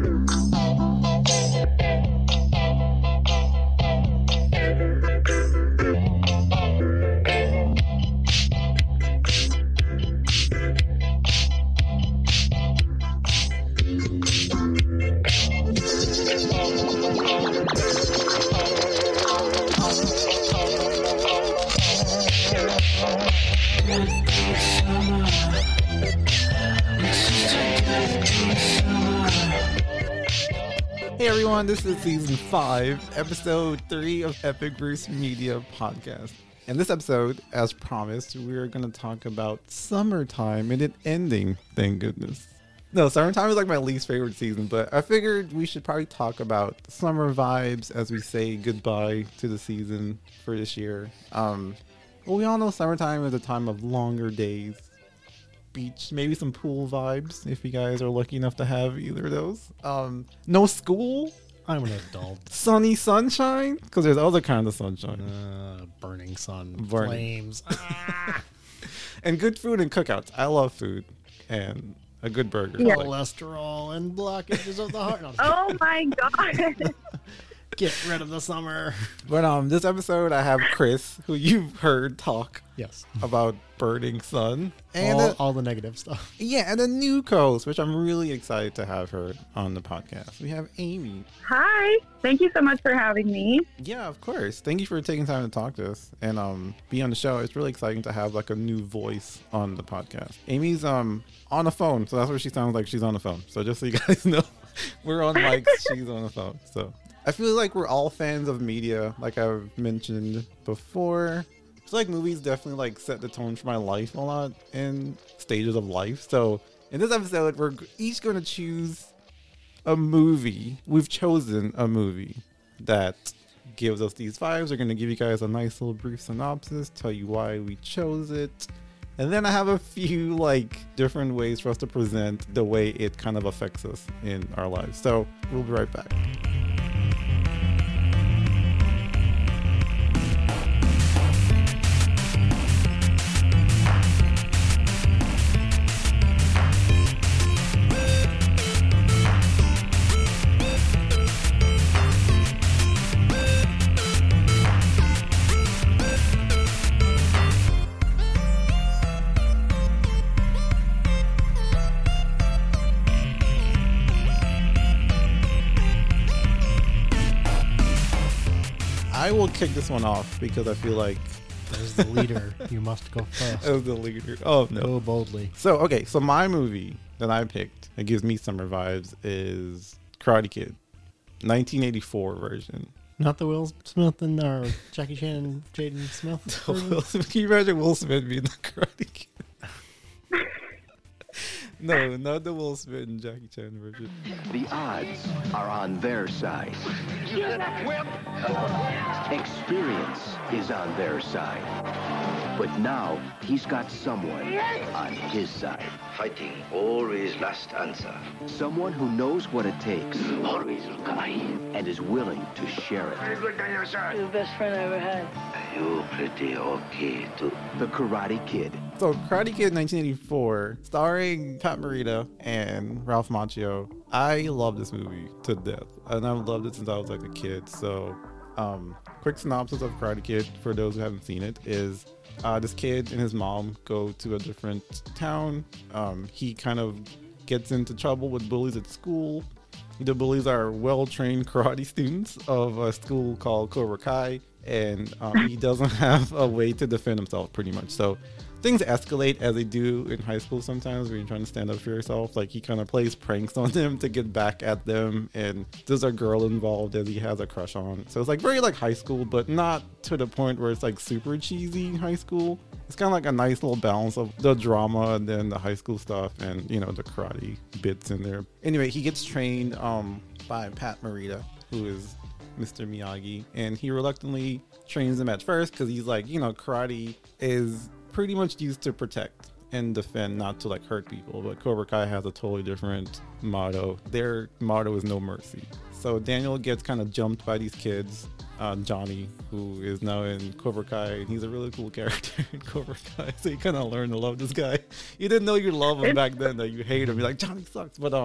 Hey everyone, this is season 5, episode 3 of Epic Bruce Media Podcast. In this episode, as promised, we're going to talk about summertime and it ending, thank goodness. No, summertime is like my least favorite season, but I figured we should probably talk about summer vibes as we say goodbye to the season for this year. Well, we all know summertime is a time of longer days, beach, maybe some pool vibes if you guys are lucky enough to have either of those. No school. I'm an adult. Sunny sunshine, because there's other kinds of sunshine. Burning sun, Burning. flames. And good food and cookouts. I love food and a good burger. Yeah. Cholesterol and blockages of the heart. No, Oh my god. get rid of the summer. But this episode I have Chris, who you've heard talk Yes. about burning sun, and All the negative stuff. and a new co-host, which I'm really excited to have her on the podcast. We have Amy. Hi. Thank you so much for having me. Yeah, of course. Thank you for taking time to talk to us and be on the show. It's really exciting to have like a new voice on the podcast. Amy's on the phone, so that's what she sounds like. She's on the phone. So just so you guys know, we're on mics. She's on the phone. So I feel like we're all fans of media, like I've mentioned before. It's like movies definitely like set the tone for my life a lot in stages of life. So in this episode, we're each going to choose a movie. We've chosen a movie that gives us these vibes. We're going to give you guys a nice little brief synopsis, tell you why we chose it. And then I have a few like different ways for us to present the way it kind of affects us in our lives. So we'll be right back. I will kick this one off because I feel like As the leader, you must go first. as the leader. Oh no. Go boldly. So my movie that I picked that gives me summer vibes is Karate Kid, 1984 version. Not the Will Smith and or Jackie Chan and Jaden Smith. version? Can you imagine Will Smith being the Karate Kid? No, not the Will Smith and Jackie Chan version. The odds are on their side. Experience is on their side. But now he's got someone on his side. Fighting, always last answer. Someone who knows what it takes Always guy. and is willing to share it. You're The best friend I ever had. pretty okay too. The Karate Kid. So Karate Kid 1984, starring Pat Morita and Ralph Macchio. I love this movie to death, and I've loved it since I was like a kid. So, quick synopsis of Karate Kid for those who haven't seen it is this kid and his mom go to a different town. He kind of gets into trouble with bullies at school. The bullies are well-trained karate students of a school called Cobra Kai, and he doesn't have a way to defend himself pretty much. So things escalate as they do in high school sometimes when you're trying to stand up for yourself. Like he kind of plays pranks on them to get back at them, and there's a girl involved that he has a crush on. So it's like very like high school, but not to the point where it's like super cheesy high school. It's kind of like a nice little balance of the drama and then the high school stuff and, you know, the karate bits in there. Anyway, he gets trained by Pat Morita, who is Mr. Miyagi, and he reluctantly trains him at first because he's like, you know, karate is pretty much used to protect and defend, not to like hurt people. But Cobra Kai has a totally different motto. Their motto is no mercy. So Daniel gets kind of jumped by these kids Johnny, who is now in Cobra Kai, and he's a really cool character in Cobra Kai. So you kind of learn to love this guy. You didn't know you love him back then, that you hate him. You're like, Johnny sucks. But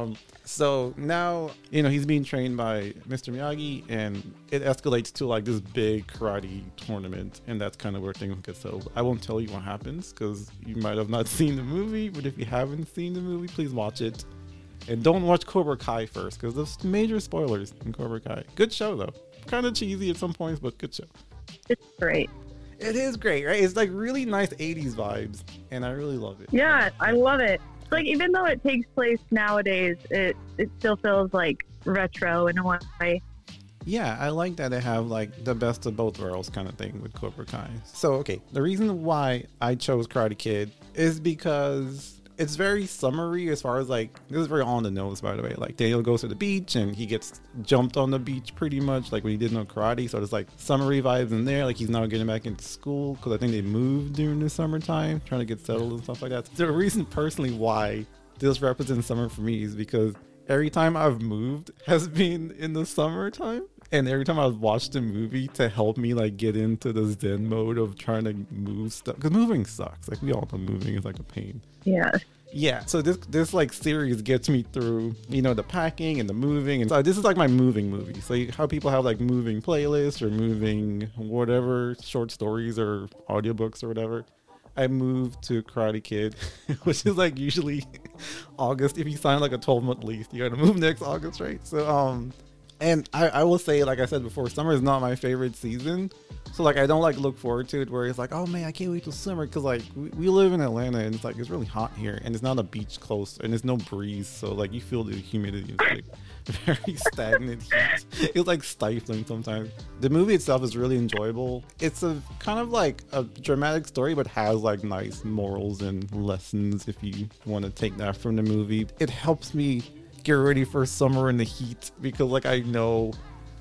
so now, you know, he's being trained by Mr. Miyagi, and it escalates to like this big karate tournament, and that's kind of where things get settled. I won't tell you what happens because you might have not seen the movie, but if you haven't seen the movie, please watch it. And don't watch Cobra Kai first, because there's major spoilers in Cobra Kai. Good show, though. Kind of cheesy at some points, but good show. It's great. It is great, right? It's like really nice 80s vibes, and I really love it. Yeah, I love it. Like, even though it takes place nowadays, it still feels like retro in a way. Yeah, I like that they have like the best of both worlds kind of thing with Cobra Kai. So, okay, the reason why I chose Karate Kid is because it's very summery as far as like, this is very on the nose, by the way. Like, Daniel goes to the beach and he gets jumped on the beach pretty much like when he did no karate. So there's like summery vibes in there. Like, he's now getting back into school because I think they moved during the summertime, trying to get settled and stuff like that. So the reason personally why this represents summer for me is because every time I've moved has been in the summertime. And every time I've watched a movie to help me like get into the zen mode of trying to move stuff, because moving sucks. Like, we all know moving is like a pain. Yeah. Yeah, so this like series gets me through, you know, the packing and the moving, and so this is like my moving movie. So how people have like moving playlists or moving whatever short stories or audiobooks or whatever. I moved to Karate Kid, which is like usually August. If you sign like a 12-month lease, you gotta move next August, right? So and I will say, like I said before, summer is not my favorite season. So like, I don't like look forward to it where it's like, oh man, I can't wait till summer. Cause like we live in Atlanta and it's like, it's really hot here and it's not a beach close and there's no breeze. So like, you feel the humidity. It's like very stagnant heat. It's like stifling sometimes. The movie itself is really enjoyable. It's a kind of like a dramatic story, but has like nice morals and lessons if you want to take that from the movie. It helps me get ready for summer and the heat because like I know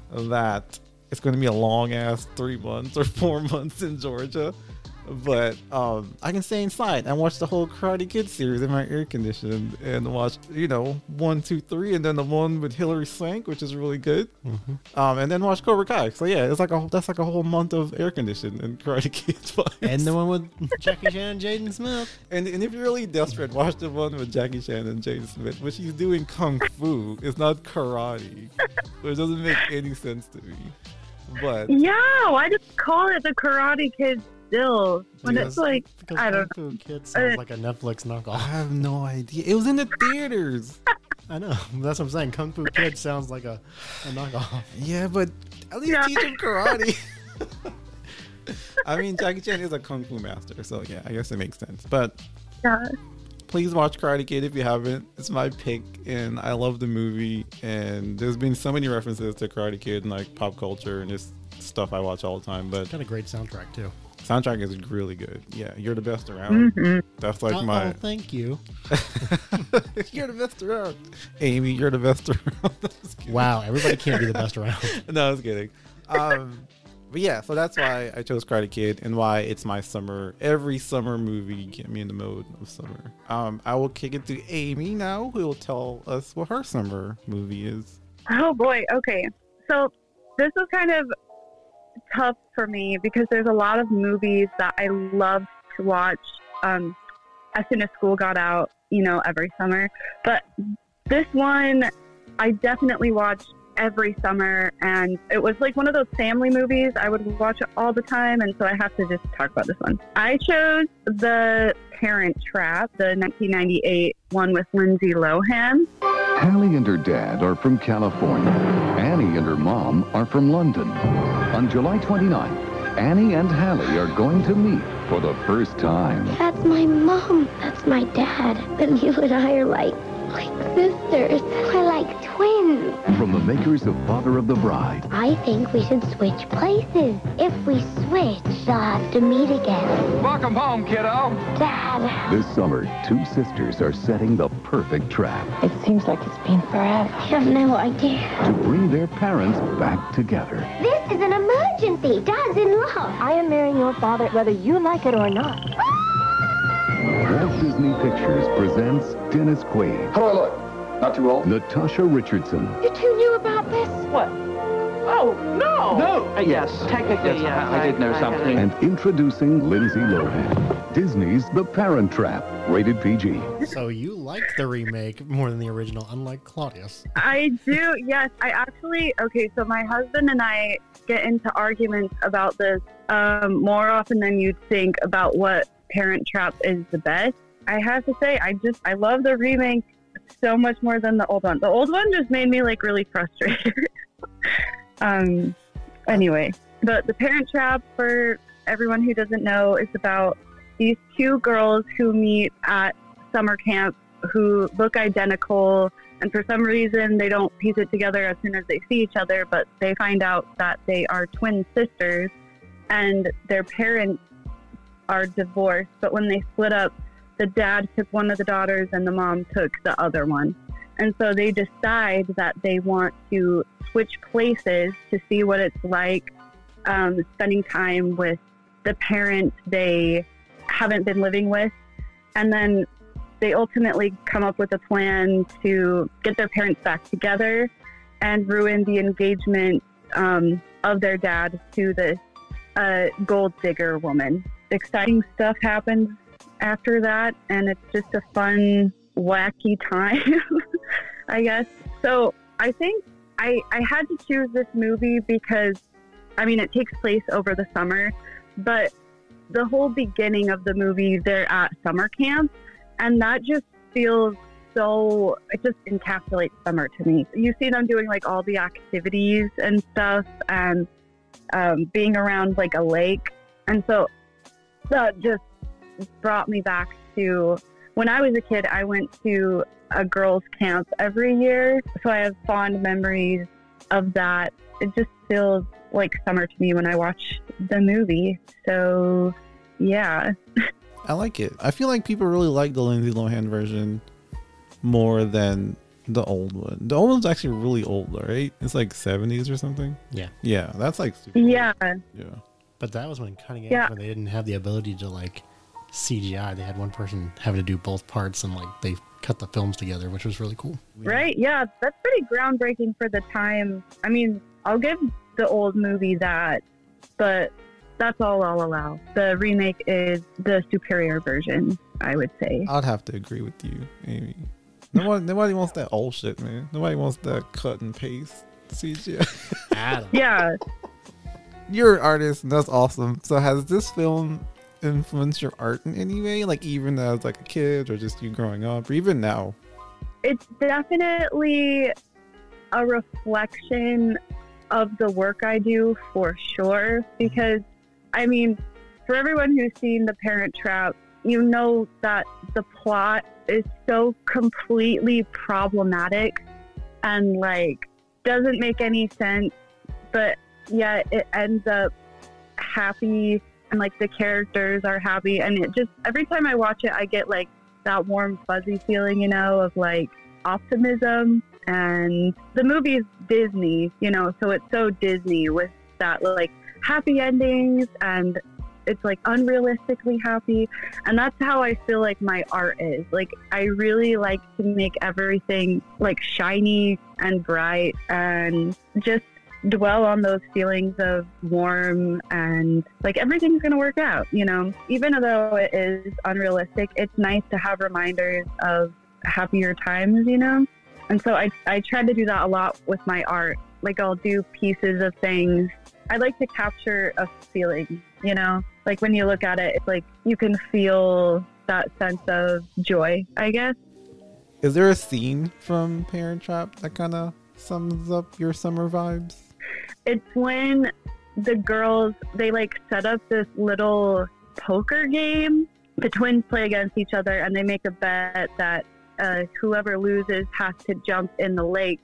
that it's going to be a long ass 3 months or 4 months in Georgia, but I can stay inside and watch the whole Karate Kid series in my air conditioning and watch, you know, 1, 2, 3, and then the one with Hilary Swank, which is really good, and then watch Cobra Kai. So yeah, it's like that's like a whole month of air conditioning and Karate Kid vibes. And the one with Jackie Chan and Jaden Smith. And if you're really desperate, watch the one with Jackie Chan and Jaden Smith, which he's doing kung fu. It's not karate, which doesn't make any sense to me. But yeah, why just call it the Karate Kid still? When it's like, Because I don't Kung Fu Kid sounds like a Netflix I knockoff. have no idea. It was in the theaters. I know. That's what I'm saying. Kung Fu Kid sounds like a knockoff. Yeah, but at least teach him karate. I mean, Jackie Chan is a kung fu master, so yeah, I guess it makes sense. But yeah. please watch Karate Kid if you haven't. It's my pick, and I love the movie. And there's been so many references to Karate Kid and like pop culture and just stuff I watch all the time. But Got a great soundtrack too. soundtrack is really good. Yeah, You're the Best Around. That's like Oh, thank you. You're the best around. Amy, you're the best around. Wow, everybody can't be the best around. No, I was kidding. But yeah, so that's why I chose Karate Kid and why it's my summer. Every summer movie get me in the mode of summer. I will kick it to Amy now, who will tell us what her summer movie is. Oh boy. Okay. So this was kind of tough for me because there's a lot of movies that I love to watch as soon as school got out, you know, every summer. But this one I definitely watched every summer, and it was like one of those family movies. I would watch it all the time, and so I have to just talk about this one. I chose The Parent Trap, the 1998 one with Lindsay Lohan. Hallie and her dad are from California. Annie and her mom are from London. On July 29th, Annie and Hallie are going to meet for the first time. That's my mom. That's my dad. But you and I are like sisters. We're like twins. From the makers of Father of the Bride. I think we should switch places. If we switch, they'll have to meet again. Welcome home, kiddo. Dad. This summer, two sisters are setting the perfect trap It seems like it's been forever. I have no idea. to bring their parents back together. This is an emergency. Dad's in love. I am marrying your father whether you like it or not. Walt Disney Pictures presents Dennis Quaid, How do I look? Not too old? Natasha Richardson, You two knew about this? What? No. Yes, technically, yes. I did know something. And introducing Lindsay Lohan, Disney's The Parent Trap, rated PG. So you liked the remake more than the original, unlike Claudius. I do, yes. I actually, okay, so my husband and I get into arguments about this more often than you'd think about what Parent Trap is the best. I have to say, I love the remake so much more than the old one. The old one just made me like really frustrated. Anyway, the Parent Trap, for everyone who doesn't know, is about these two girls who meet at summer camp who look identical, and for some reason they don't piece it together as soon as they see each other, but they find out that they are twin sisters and their parents are divorced, but when they split up, the dad took one of the daughters and the mom took the other one. And so they decide that they want to switch places to see what it's like spending time with the parent they haven't been living with. And then they ultimately come up with a plan to get their parents back together and ruin the engagement of their dad to this gold digger woman. Exciting stuff happens after that, and it's just a fun, wacky time, I guess. So I think I had to choose this movie because, I mean, it takes place over the summer, but the whole beginning of the movie, they're at summer camp, and that just feels so, it just encapsulates summer to me. You see them doing like all the activities and stuff, and being around like a lake, and so that just brought me back to when I was a kid. I went to a girls' camp every year, so I have fond memories of that. It just feels like summer to me when I watch the movie. So, yeah. I like it. I feel like people really like the Lindsay Lohan version more than the old one. The old one's actually really old, right? It's like 70s or something. Yeah. Yeah, that's like super Yeah. old. Yeah. But that was when Cutting Edge, Yeah. when they didn't have the ability to like CGI. They had one person having to do both parts, and like they cut the films together, which was really cool. Right, yeah, that's pretty groundbreaking for the time. I mean, I'll give the old movie that, but that's all I'll allow. The remake is the superior version, I would say. I'd have to agree with you, Amy. Nobody wants that old shit, man. Nobody wants that cut and paste CGI. Adam. Yeah. You're an artist, and that's awesome. So has this film influenced your art in any way? Like even as like a kid, or just you growing up, or even now? It's definitely a reflection of the work I do, for sure. Because, I mean, for everyone who's seen The Parent Trap, you know that the plot is so completely problematic and like doesn't make any sense, but yet it ends up happy, and like the characters are happy, and it just, every time I watch it, I get like that warm fuzzy feeling, you know, of like optimism. And the movie's Disney, you know, so it's so Disney with that like happy endings, and it's like unrealistically happy. And that's how I feel like my art is. Like I really like to make everything like shiny and bright, and just dwell on those feelings of warm and like everything's gonna work out, you know. Even though it is unrealistic, it's nice to have reminders of happier times, you know. And so I try to do that a lot with my art. Like I'll do pieces of things. I like to capture a feeling, you know. Like when you look at it, it's like you can feel that sense of joy, I guess. Is there a scene from Parent Trap that kind of sums up your summer vibes? It's when the girls, they like set up this little poker game. The twins play against each other, and they make a bet that whoever loses has to jump in the lake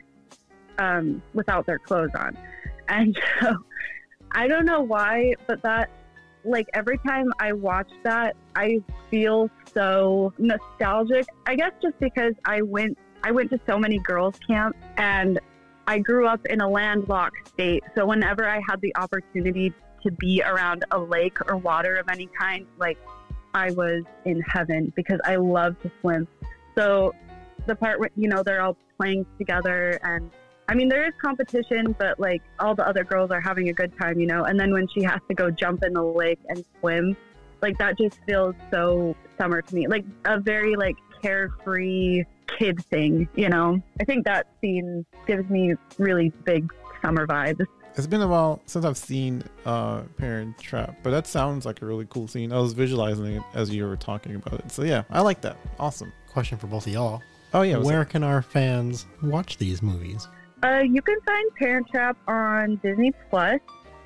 without their clothes on. And so I don't know why, but that, like every time I watch that, I feel so nostalgic. I guess just because I went to so many girls' camps, and I grew up in a landlocked state. So whenever I had the opportunity to be around a lake or water of any kind, like I was in heaven, because I love to swim. So the part where, you know, they're all playing together and I mean, there is competition, but like all the other girls are having a good time, you know. And then when she has to go jump in the lake and swim, like that just feels so summer to me, like a very like carefree kid thing, you know. I think that scene gives me really big summer vibes. It's been a while since I've seen Parent Trap, but that sounds like a really cool scene. I was visualizing it as you were talking about it. So yeah, I like that. Awesome. Question for both of y'all. Oh yeah. Where can our fans watch these movies? You can find Parent Trap on Disney Plus,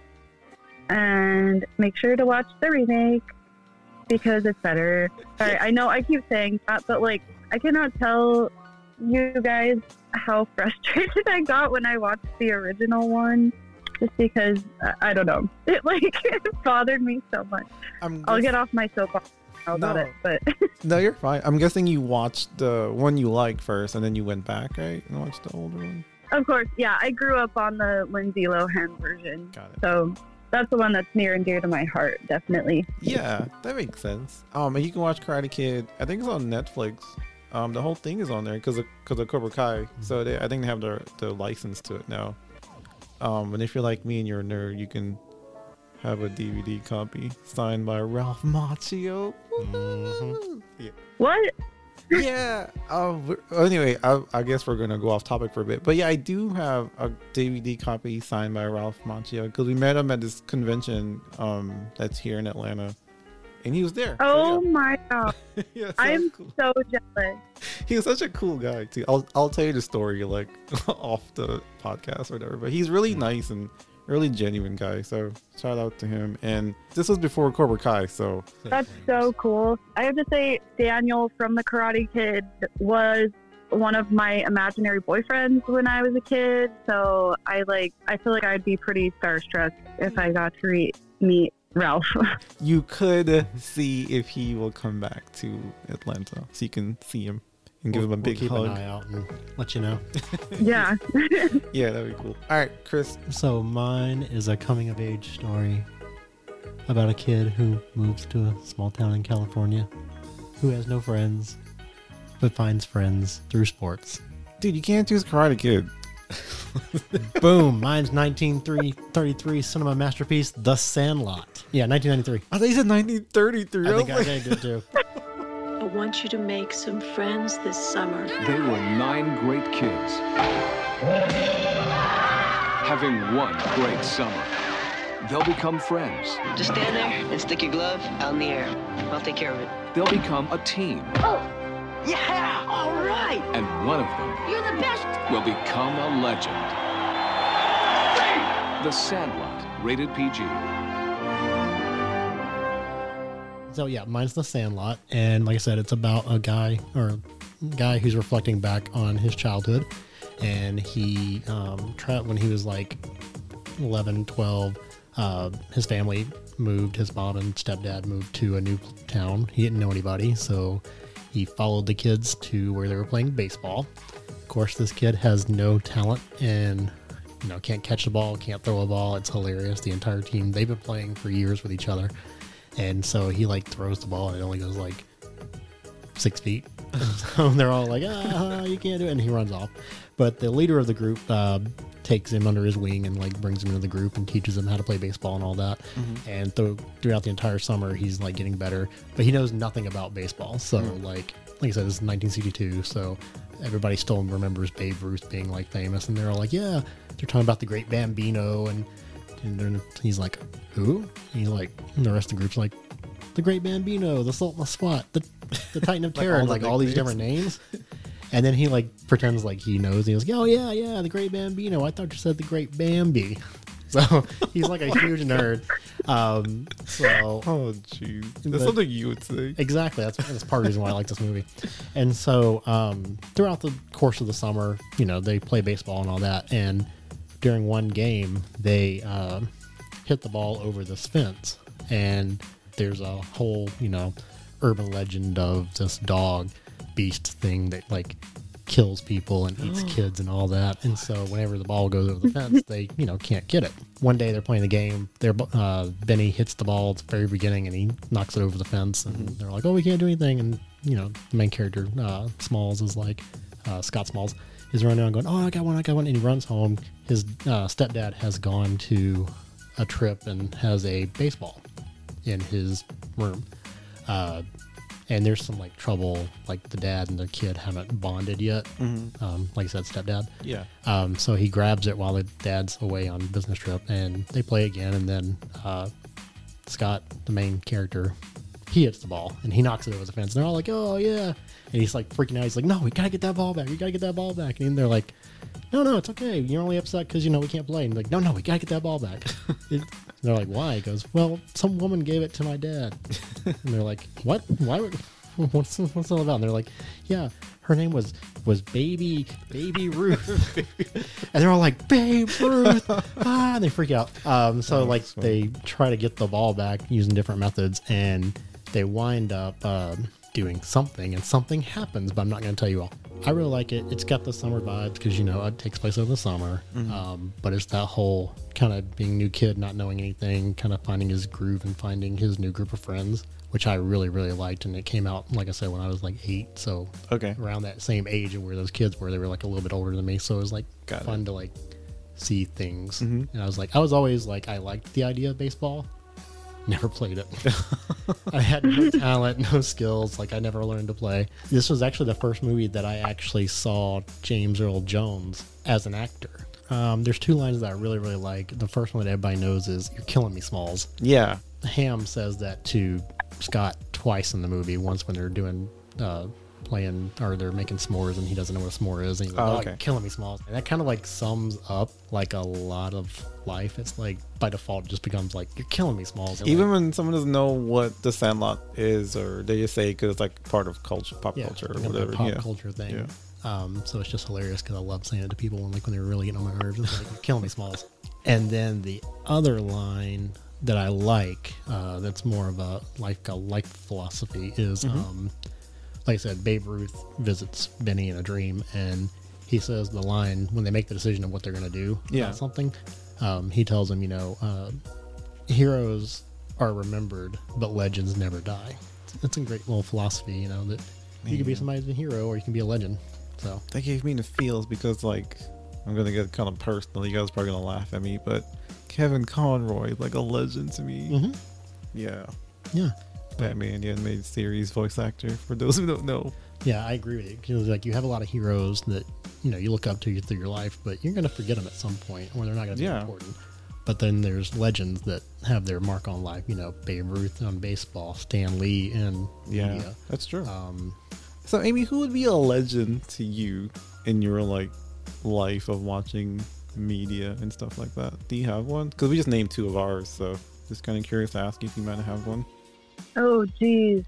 and make sure to watch the remake because it's better. Sorry, I know I keep saying that, but like I cannot tell you guys how frustrated I got when I watched the original one. Just because, I don't know, it bothered me so much. I'll get off my soapbox about it, but... No, you're fine. I'm guessing you watched the one you like first, and then you went back, right? And watched the older one? Of course, yeah. I grew up on the Lindsay Lohan version. Got it. So that's the one that's near and dear to my heart, definitely. Yeah, that makes sense. And you can watch Karate Kid. I think it's on Netflix. The whole thing is on there because of Cobra Kai. So I think they have the license to it now. And if you're like me and you're a nerd, you can have a DVD copy signed by Ralph Macchio. Mm-hmm. Yeah. What? Yeah. Anyway, I guess we're gonna go off topic for a bit, but yeah, I do have a DVD copy signed by Ralph Macchio because we met him at this convention that's here in Atlanta, and he was there. Oh my god! Yeah, I'm cool. so jealous. He was such a cool guy too. I'll tell you the story like off the podcast or whatever, but he's really nice and really genuine guy. So shout out to him. And this was before Cobra Kai, so that's so cool. I have to say, Daniel from the Karate Kid was one of my imaginary boyfriends when I was a kid. So I feel like I'd be pretty starstruck if I got to meet Ralph. You could see if he will come back to Atlanta, so you can see him and give him a big keep hug. an eye out and let you know. Yeah. Yeah, that'd be cool. All right, Chris. So mine is a coming of age story about a kid who moves to a small town in California, who has no friends, but finds friends through sports. Dude, you can't choose Karate Kid. Boom. Mine's 1933 cinema masterpiece, The Sandlot. Yeah, 1993. I thought you said 1933. I think I did too. I want you to make some friends this summer. They were 9 great kids having one great summer. They'll become friends. Just stand there and stick your glove out in the air. I'll take care of it. They'll become a team. Oh, yeah, all right. And one of them, you're the best, will become a legend. The Sandlot, rated PG. So yeah, mine's The Sandlot, and like I said, it's about a guy who's reflecting back on his childhood, and he when he was like 11, 12, his family moved. His mom and stepdad moved to a new town. He didn't know anybody, so he followed the kids to where they were playing baseball. Of course, this kid has no talent and can't catch the ball, can't throw a ball. It's hilarious. The entire team, they've been playing for years with each other. And so he throws the ball and it only goes 6 feet. So they're all like, you can't do it. And he runs off. But the leader of the group takes him under his wing and brings him into the group and teaches him how to play baseball and all that. Mm-hmm. And throughout the entire summer, he's getting better. But he knows nothing about baseball. So like I said, this is 1962. So everybody still remembers Babe Ruth being famous. And they're all like, yeah, they're talking about the great Bambino. And then he's like, who? And the rest of the group's like, the great Bambino, the Sultan of Swat, the Titan of Terror, and all these different names. And then he pretends like he knows. He goes, oh yeah, the great Bambino. I thought you said the great Bambi. So he's a huge nerd. Oh jeez, that's something you would say. Exactly. That's part of the reason why I like this movie. And so throughout the course of the summer, they play baseball and all that. And during one game, they hit the ball over this fence, and there's a whole, urban legend of this dog beast thing that kills people and eats kids and all that. And so whenever the ball goes over the fence, they, can't get it. One day they're playing the game. Benny hits the ball at the very beginning and he knocks it over the fence, and they're like, oh, we can't do anything. And, the main character, Smalls, is Scott Smalls. He's running around going, oh, I got one. And he runs home. His stepdad has gone to a trip and has a baseball in his room. And there's some like trouble, like the dad and the kid haven't bonded yet. Like I said, stepdad. Yeah. So he grabs it while the dad's away on business trip, and they play again. And then Scott, the main character, he hits the ball and he knocks it over the fence. And they're all like, "Oh yeah!" And he's like freaking out. He's like, "No, we gotta get that ball back. We gotta get that ball back." And they're like, "No, it's okay. You're only upset because we can't play." And he's like, "No, we gotta get that ball back." They're like, "Why?" He goes, "Well, some woman gave it to my dad." And they're like, "What? Why? What's it all about?" And they're like, "Yeah, her name was Baby Ruth." And they're all like, "Babe Ruth!" And they freak out. So like they try to get the ball back using different methods, and they wind up doing something, and something happens, but I'm not going to tell you all. I really like it. It's got the summer vibes because, it takes place over the summer. But it's that whole kind of being a new kid, not knowing anything, kind of finding his groove and finding his new group of friends, which I really, really liked. And it came out, like I said, when I was like 8. So around that same age of where those kids were, they were like a little bit older than me. So it was like fun to like see things. And I was always like, I liked the idea of baseball. Never played it. I had no talent, no skills. Like I never learned to play. This was actually the first movie that I actually saw James Earl Jones as an actor. There's 2 lines that I really, really like. The first one that everybody knows is, "You're killing me, Smalls." Yeah. Ham says that to Scott twice in the movie. Once when they're doing playing, or they're making s'mores and he doesn't know what a s'more is, and he's like, "You're killing me, Smalls." And that kind of like sums up like a lot of life. It's like by default it just becomes like, "You're killing me, Smalls." And even when someone doesn't know what The Sandlot is, or they just say because it's like part of culture, pop culture or whatever, pop culture thing. So it's just hilarious because I love saying it to people when they're really getting on my nerves. It's like, "You're killing me, Smalls." And then the other line that I like, that's more of a life philosophy is, like I said, Babe Ruth visits Benny in a dream, and he says the line when they make the decision of what they're going to do about something. He tells him, heroes are remembered, but legends never die. It's a great little philosophy, that you can be somebody's a hero or you can be a legend. So that gave me the feels because, like, I'm gonna get kind of personal. You guys are probably gonna laugh at me, but Kevin Conroy is like a legend to me. Yeah. Batman, the animated series voice actor, for those who don't know. Yeah, I agree with you. Because like you have a lot of heroes that you look up to through your life, but you're going to forget them at some point, or they're not going to be important. But then there's legends that have their mark on life. Babe Ruth on baseball, Stan Lee in media. That's true. So, Amy, who would be a legend to you in your life of watching media and stuff like that? Do you have one? Because we just named 2 of ours, so just kind of curious to ask you if you might have one. Oh, geez.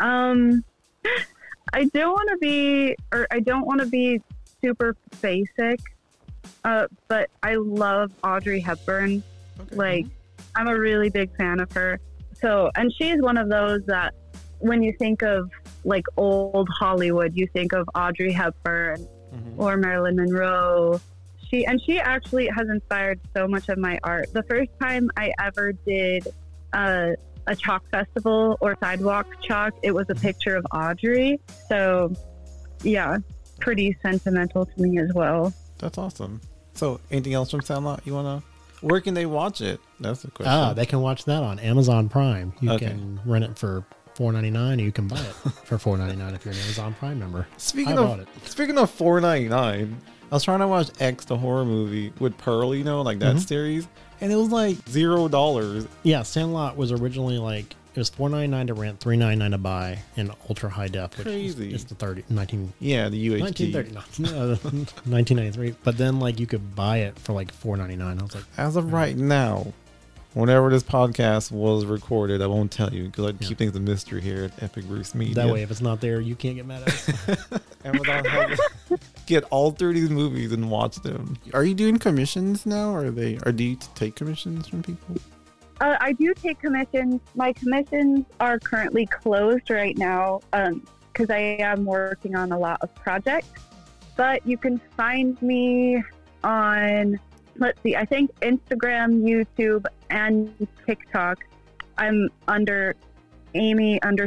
I don't want to be super basic, but I love Audrey Hepburn. Okay. I'm a really big fan of her. So, and she's one of those that when you think of old Hollywood, you think of Audrey Hepburn or Marilyn Monroe. She actually has inspired so much of my art. The first time I ever did a chalk festival or sidewalk chalk, it was a picture of Audrey. So yeah, pretty sentimental to me as well. That's awesome. So anything else from Sandlot you want to, where can they watch it? That's the question. They can watch that on Amazon Prime. You can rent it for $4.99, or you can buy it for $4.99 if you're an Amazon Prime member. Speaking of $4.99, I was trying to watch X, the horror movie with Pearl, that series, and it was $0. Yeah, Sandlot was originally it was $4.99 to rent, $3.99 to buy in ultra high def, which is the 19. Yeah, the UHD. 1993. But then you could buy it for $4.99. I was like, as of right now, whenever this podcast was recorded, I won't tell you because I keep things a mystery here at Epic Bruce Media. That way, if it's not there, you can't get mad at us. Amazon has get all 3 of these movies and watch them. Are you doing commissions now, or do you take commissions from people? I do take commissions. My commissions are currently closed right now because I am working on a lot of projects. But you can find me on, I think Instagram, YouTube, and TikTok. I'm under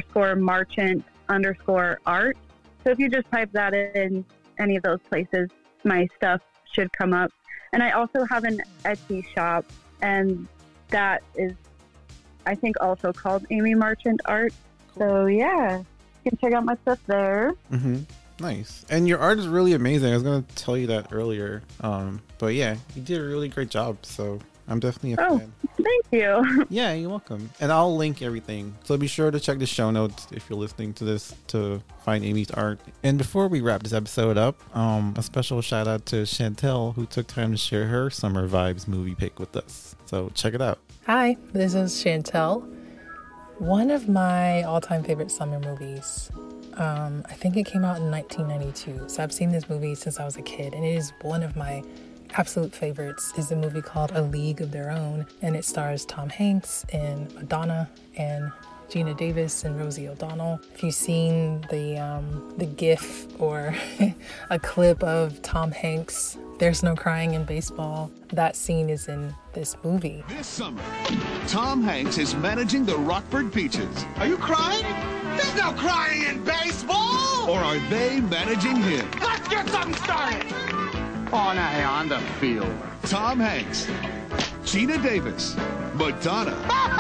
Amy_Marchant_art. So if you just type that in any of those places, my stuff should come up. And I also have an Etsy shop, and that is, I think, also called Amy Marchand Art. So yeah, you can check out my stuff there. Mm-hmm. Nice. And your art is really amazing. I was going to tell you that earlier. But yeah, you did a really great job. So I'm definitely a fan. Thank you. Yeah, you're welcome. And I'll link everything. So be sure to check the show notes if you're listening to this to find Amy's art. And before we wrap this episode up, a special shout out to Chantel, who took time to share her Summer Vibes movie pick with us. So check it out. Hi, this is Chantel. One of my all-time favorite summer movies. I think it came out in 1992. So I've seen this movie since I was a kid, and it is one of my absolute favorites. Is a movie called A League of Their Own, and it stars Tom Hanks and Madonna and Gina Davis and Rosie O'Donnell. If you've seen the GIF or a clip of Tom Hanks, There's No Crying in Baseball, that scene is in this movie. This summer, Tom Hanks is managing the Rockford Peaches. Are you crying? There's no crying in baseball! Or are they managing him? Let's get something started! On the field. Tom Hanks, Gina Davis, Madonna.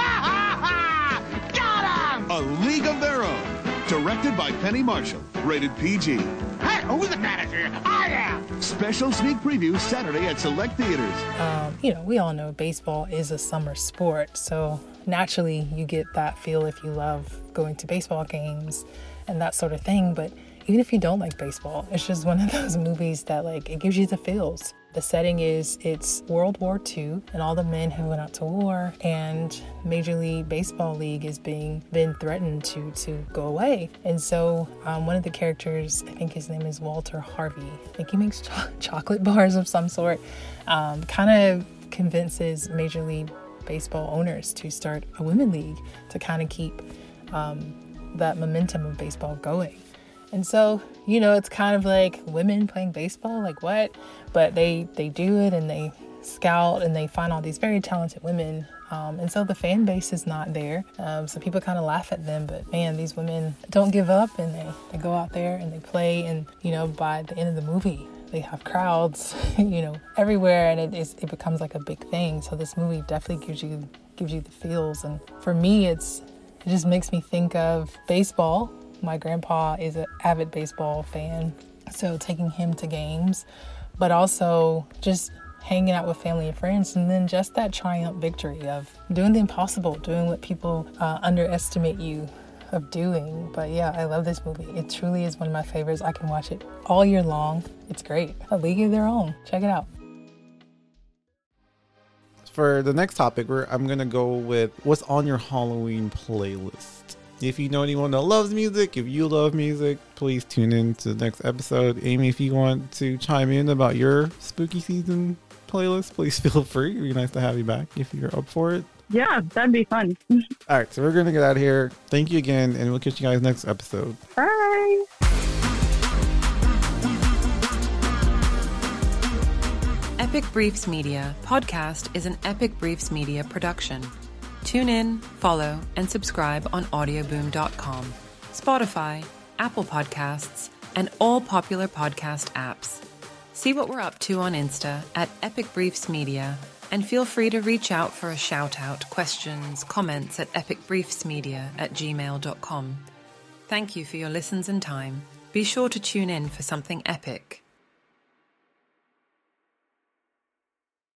Got him! A League of Their Own. Directed by Penny Marshall. Rated PG. Hey, who's the manager? I am! Special sneak preview Saturday at select theaters. We all know baseball is a summer sport, so naturally you get that feel if you love going to baseball games and that sort of thing. But even if you don't like baseball, it's just one of those movies that, like, it gives you the feels. The setting is, it's World War II and all the men who went out to war, and Major League Baseball League is been threatened to go away. And so one of the characters, I think his name is Walter Harvey, I think he makes chocolate bars of some sort, kind of convinces Major League Baseball owners to start a women league to kind of keep that momentum of baseball going. And so, it's kind of like women playing baseball, like what? But they do it, and they scout, and they find all these very talented women. And so the fan base is not there. So people kind of laugh at them, but man, these women don't give up, and they go out there and they play. And, by the end of the movie, they have crowds, everywhere, and it becomes like a big thing. So this movie definitely gives you the feels. And for me, it just makes me think of baseball. My grandpa is an avid baseball fan, so taking him to games, but also just hanging out with family and friends, and then just that triumph victory of doing the impossible, doing what people underestimate you of doing. But yeah, I love this movie. It truly is one of my favorites. I can watch it all year long. It's great. A League of Their Own. Check it out. For the next topic, I'm going to go with what's on your Halloween playlist. If you know anyone that loves music, if you love music, please tune in to the next episode. Amy, if you want to chime in about your spooky season playlist, please feel free. It'd be nice to have you back if you're up for it. Yeah, that'd be fun. All right, so we're going to get out of here. Thank you again, and we'll catch you guys next episode. Bye. Epic Briefs Media podcast is an Epic Briefs Media production. Tune in, follow, and subscribe on audioboom.com, Spotify, Apple Podcasts, and all popular podcast apps. See what we're up to on Insta at Epic Briefs Media, and feel free to reach out for a shout-out, questions, comments at epicbriefsmedia@gmail.com. Thank you for your listens and time. Be sure to tune in for something epic.